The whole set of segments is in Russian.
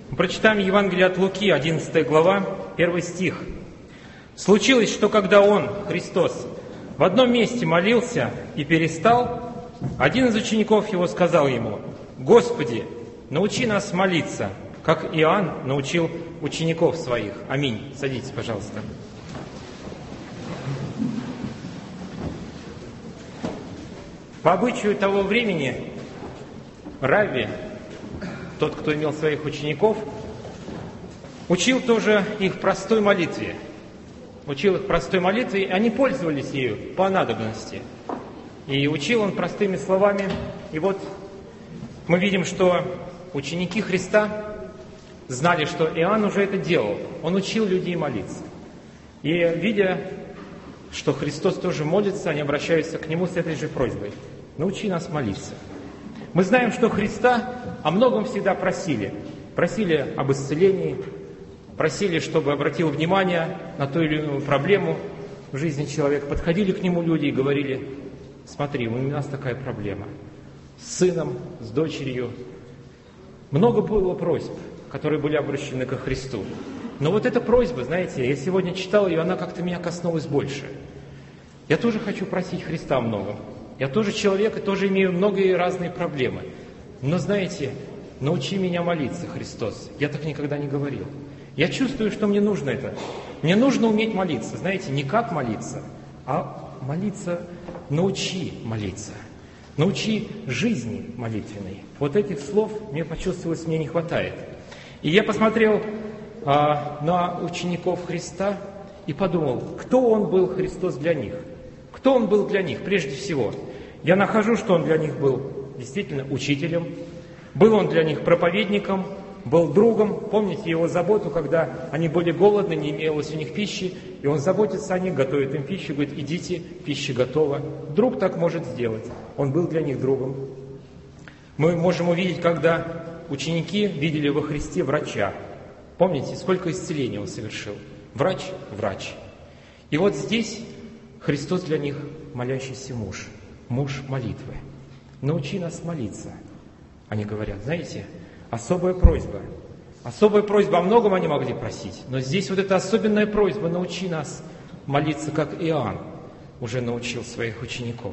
Прочитаем Евангелие от Луки, 11 глава, 1 стих. «Случилось, что когда Он, Христос, в одном месте молился и перестал, один из учеников Его сказал Ему: „Господи, научи нас молиться, как Иоанн научил учеников своих“». Аминь. Садитесь, пожалуйста. По обычаю того времени равви, тот, кто имел своих учеников, учил тоже их простой молитве. Учил их простой молитве, и они пользовались ею по надобности. И учил он простыми словами. И вот мы видим, что ученики Христа знали, что Иоанн уже это делал. Он учил людей молиться. И видя, что Христос тоже молится, они обращаются к Нему с этой же просьбой: «Научи нас молиться». Мы знаем, что Христа о многом всегда просили. Просили об исцелении, просили, чтобы обратил внимание на ту или иную проблему в жизни человека. Подходили к Нему люди и говорили: «Смотри, у нас такая проблема с сыном, с дочерью». Много было просьб, которые были обращены ко Христу. Но вот эта просьба, знаете, я сегодня читал ее, она как-то меня коснулась больше. Я тоже хочу просить Христа о многом. Я тоже человек и тоже имею многие разные проблемы. Но знаете, научи меня молиться, Христос. Я так никогда не говорил. Я чувствую, что мне нужно это. Мне нужно уметь молиться. Знаете, не как молиться, а молиться, научи молиться. Научи жизни молитвенной. Вот этих слов, мне почувствовалось, мне не хватает. И я посмотрел на учеников Христа и подумал, кто Он был, Христос, для них. Кто Он был для них, прежде всего? Я нахожу, что Он для них был действительно учителем, был Он для них проповедником, был другом. Помните Его заботу, когда они были голодны, не имелось у них пищи, и Он заботится о них, готовит им пищу, говорит: «Идите, пища готова». Друг так может сделать. Он был для них другом. Мы можем увидеть, когда ученики видели во Христе врача. Помните, сколько исцелений Он совершил? Врач – врач. И вот здесь Христос для них молящийся муж, муж молитвы. «Научи нас молиться», они говорят. Знаете, особая просьба. Особая просьба, о многом они могли просить, но здесь вот эта особенная просьба: научи нас молиться, как Иоанн уже научил своих учеников.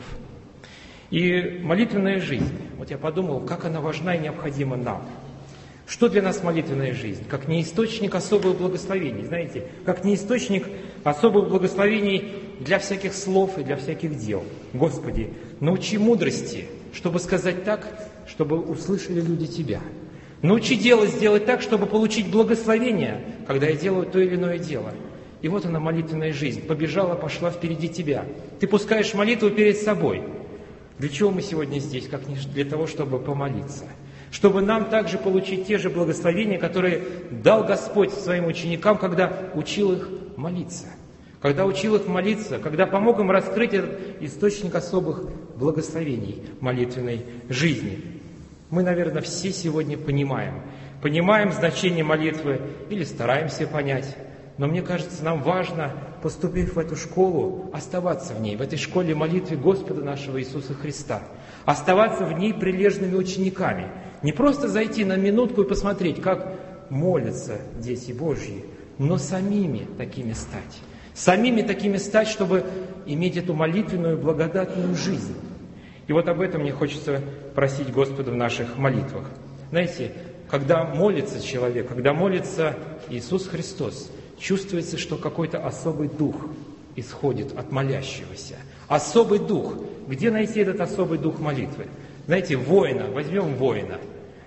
И молитвенная жизнь, вот я подумал, как она важна и необходима нам. Что для нас молитвенная жизнь? Как не источник особых благословений, знаете, как не источник особых благословений для всяких слов и для всяких дел. Господи, научи мудрости, чтобы сказать так, чтобы услышали люди Тебя. Научи сделать так, чтобы получить благословение, когда я делаю то или иное дело. И вот она, молитвенная жизнь. Побежала, пошла впереди Тебя. Ты пускаешь молитву перед собой. Для чего мы сегодня здесь? Как не для того, чтобы помолиться. Чтобы нам также получить те же благословения, которые дал Господь своим ученикам, когда учил их молиться. Когда учил их молиться, когда помог им раскрыть этот источник особых благословений молитвенной жизни. Мы, наверное, все сегодня понимаем значение молитвы или стараемся понять. Но мне кажется, нам важно, поступив в эту школу, оставаться в ней, в этой школе молитвы Господа нашего Иисуса Христа. Оставаться в ней прилежными учениками. Не просто зайти на минутку и посмотреть, как молятся дети Божьи, но самими такими стать. Самими такими стать, чтобы иметь эту молитвенную, благодатную жизнь. И вот об этом мне хочется просить Господа в наших молитвах. Знаете, когда молится человек, когда молится Иисус Христос, чувствуется, что какой-то особый дух исходит от молящегося. Особый дух. Где найти этот особый дух молитвы? Знаете, воина, возьмем воина.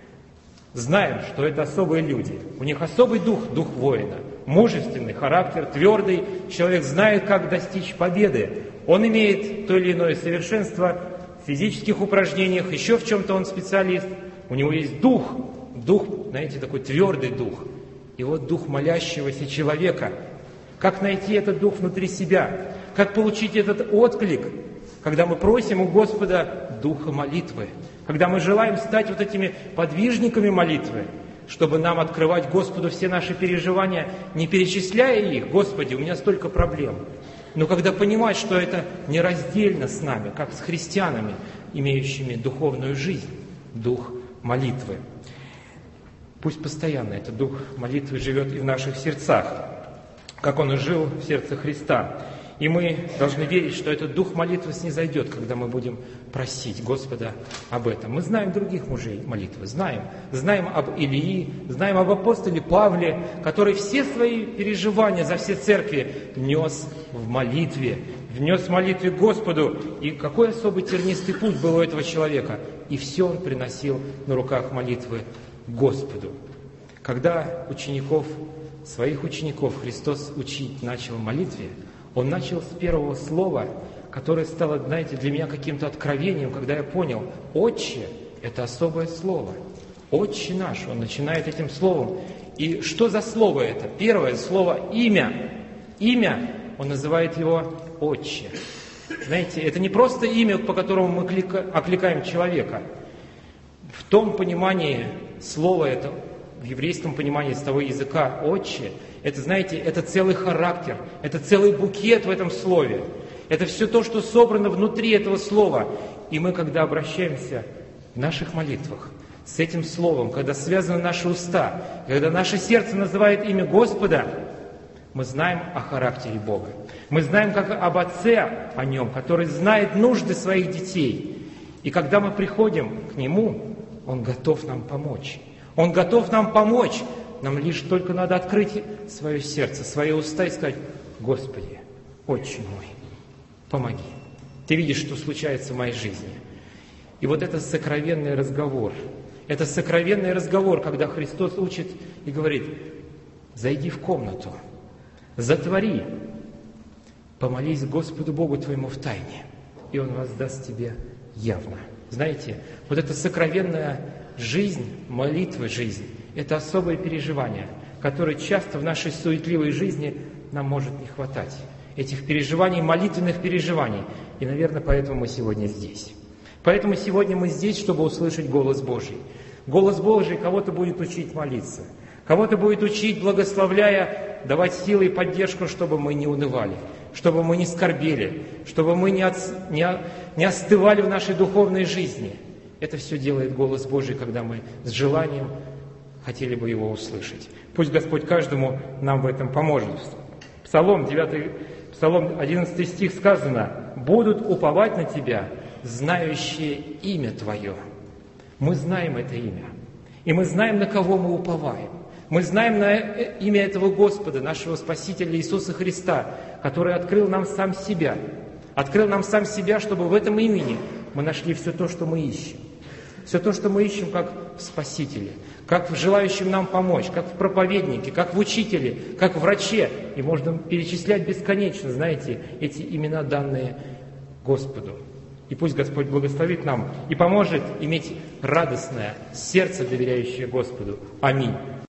Знаем, что это особые люди. У них особый дух, дух воина. Мужественный характер, твердый. Человек знает, как достичь победы. Он имеет то или иное совершенство в физических упражнениях, еще в чем-то он специалист. У него есть дух, знаете, такой твердый дух. И вот дух молящегося человека. Как найти этот дух внутри себя? Как получить этот отклик, когда мы просим у Господа духа молитвы? Когда мы желаем стать вот этими подвижниками молитвы, чтобы нам открывать Господу все наши переживания, не перечисляя их: «Господи, у меня столько проблем». Но когда понимать, что это нераздельно с нами, как с христианами, имеющими духовную жизнь, дух молитвы. Пусть постоянно этот дух молитвы живет и в наших сердцах, как он и жил в сердце Христа. И мы должны верить, что этот дух молитвы снизойдет, когда мы будем просить Господа об этом. Мы знаем других мужей молитвы, знаем об Илии, знаем об апостоле Павле, который все свои переживания за все церкви внес в молитве Господу. И какой особый тернистый путь был у этого человека. И все он приносил на руках молитвы Господу. Когда своих учеников Христос учить начал молитве, Он начал с первого слова, которое стало, знаете, для меня каким-то откровением, когда я понял, «Отче» — это особое слово. «Отче наш», Он начинает этим словом. И что за слово это? Первое слово — «имя». Имя, Он называет его «Отче». Знаете, это не просто имя, по которому мы окликаем человека. В том понимании слова это, в еврейском понимании с того языка «Отче», это, знаете, это целый характер, это целый букет в этом слове. Это все то, что собрано внутри этого слова. И мы, когда обращаемся в наших молитвах с этим словом, когда связаны наши уста, когда наше сердце называет имя Господа, мы знаем о характере Бога. Мы знаем как об Отце, о Нем, который знает нужды своих детей. И когда мы приходим к Нему, Он готов нам помочь. Он готов нам помочь. Нам лишь только надо открыть свое сердце, свои уста и сказать: «Господи, Отче мой, помоги. Ты видишь, что случается в моей жизни». И вот это сокровенный разговор. Это сокровенный разговор, когда Христос учит и говорит: «Зайди в комнату, затвори, помолись Господу Богу твоему в тайне, и Он воздаст тебе явно». Знаете, вот эта сокровенная жизнь, молитва жизнь, это особое переживание, которое часто в нашей суетливой жизни нам может не хватать. Этих переживаний, молитвенных переживаний. И, наверное, поэтому мы сегодня здесь. Поэтому сегодня мы здесь, чтобы услышать голос Божий. Голос Божий кого-то будет учить молиться, кого-то будет учить, благословляя, давать силы и поддержку, чтобы мы не унывали, чтобы мы не скорбели, чтобы мы не остывали в нашей духовной жизни. Это все делает голос Божий, когда мы с желанием хотели бы Его услышать. Пусть Господь каждому нам в этом поможет. Псалом 11 стих сказано: «Будут уповать на Тебя, знающие имя Твое». Мы знаем это имя. И мы знаем, на кого мы уповаем. Мы знаем на имя этого Господа, нашего Спасителя Иисуса Христа, который открыл нам сам себя. Открыл нам сам себя, чтобы в этом имени мы нашли все то, что мы ищем. Все то, что мы ищем, как в Спасителе, как в желающем нам помочь, как в проповеднике, как в учителе, как в враче. И можно перечислять бесконечно, знаете, эти имена, данные Господу. И пусть Господь благословит нам и поможет иметь радостное сердце, доверяющее Господу. Аминь.